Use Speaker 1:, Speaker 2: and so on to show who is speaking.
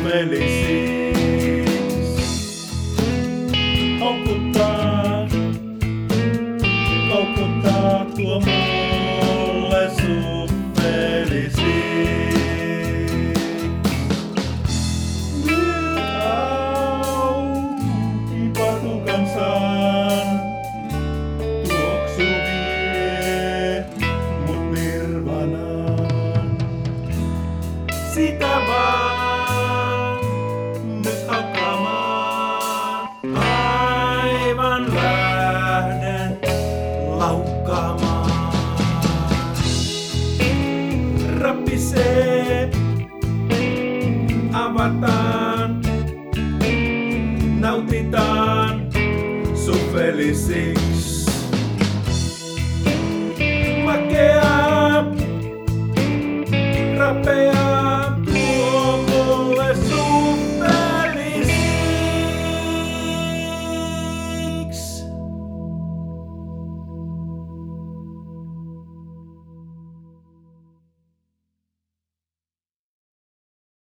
Speaker 1: suffelisiksi. Haukuttaa tuo mulle suffelisiksi. Nyt auki patukansan tuoksu vie mut nirvanaan. Sitä vaan nyt hakkaamaan, aivan lähden laukkaamaan. Rappisee, avataan, nautitaan suffelisiksi. Makea, rappea.